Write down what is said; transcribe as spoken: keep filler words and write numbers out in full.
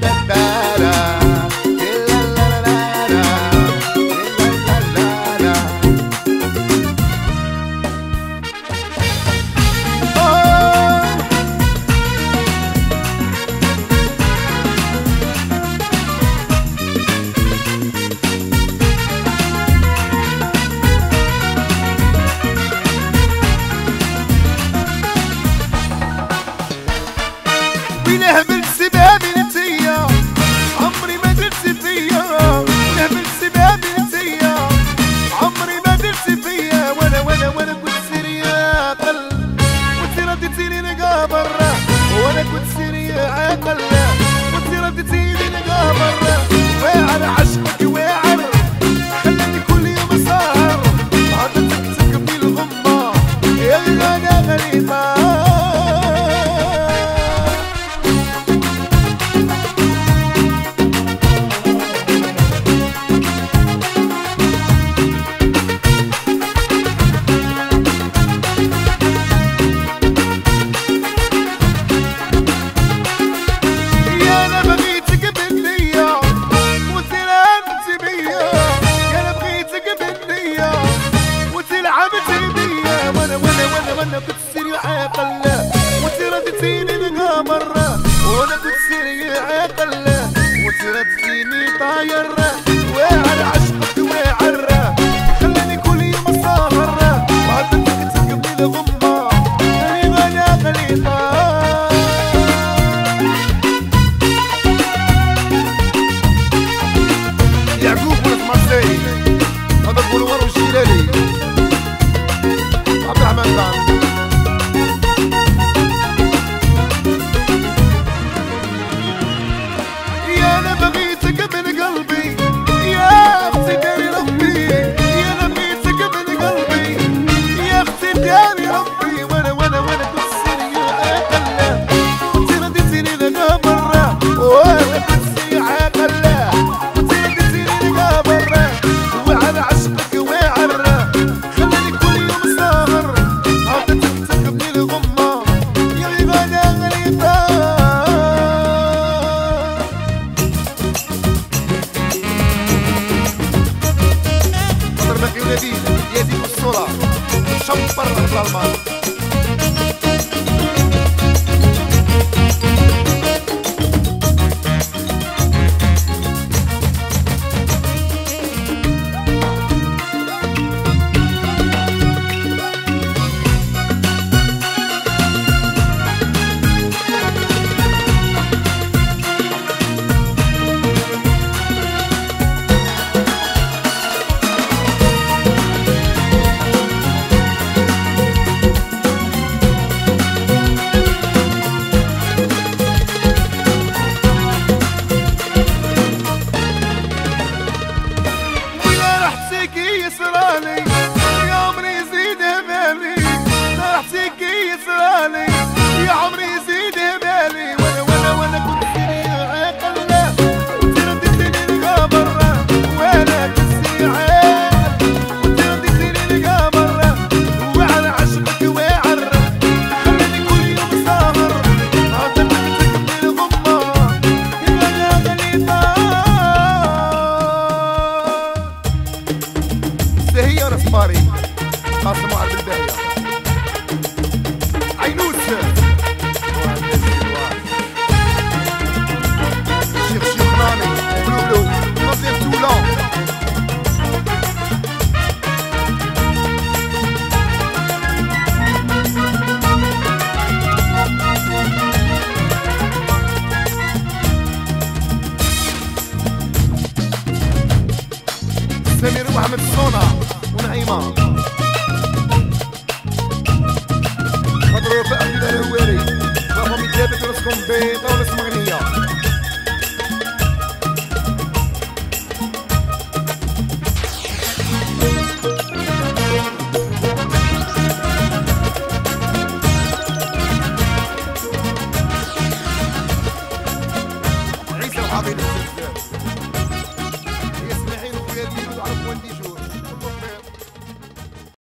نهبل سبابي نتيا عمري ما درت فيا، نهبل سبابي نتيا عمري ما درت فيا، وانا وانا وانا كنت سيريا عقل وانتي رديتيني نلقى برا، وانا كنت سيريا عقل وانتي رديتيني نلقى برا، واعر عشقك واعر خلاني كل يوم سهر عطتك تكبني الغمة يا غلا غريبة. وانا كنت سيري عاقل وانتي رديتيني نلقى مرة، وانا كنت سيري عاقل وانتي رديتيني طاير، واعر عشقك واعر خلاني كل يوم سهر وعدتك تقبلي الغمة غالي غلا غليطة. يعقوب ولد مارسيل هذا البولوار والجيلاني عبد الرحمن دان. يا انا بغيتك من قلبي يا اختي داري ربي، يا انا بغيتك من قلبي يا اختي داري ربي، وانا وانا وانا كنت سيري عاقل وانتي رديتيني لقى برا، وانا كنت سيري عاقل وانتي رديتيني لقى برا، وعلى عشقك واعر خلاني كل يوم سهر عطتك تكبني الغمة يا غلا غريبة. خاطر باقي ولادي يزيد الصورة شمبر الظلمان. يسرالي يا عمري يزيد همالي، فرحتك يسرالي يا عمري يزيد همالي، وانا وانا وانا كنت سيري عاقل وانتي رديتيني لقى برا، وانا كنت سيري عاقل وانتي رديتيني لقى برا، وعلى عشقك واعر خلاني كل يوم سهر عطتك تكبني الغمة يا غلا غليطة. هي رسماري قاسم وعبد الباهية عينوس الشيخ شيخناني بلولو نصير تولان. سمير وأحمد الصونة ونعيمة مضروب في أهل الهواري رقم ثابت راسكم بيض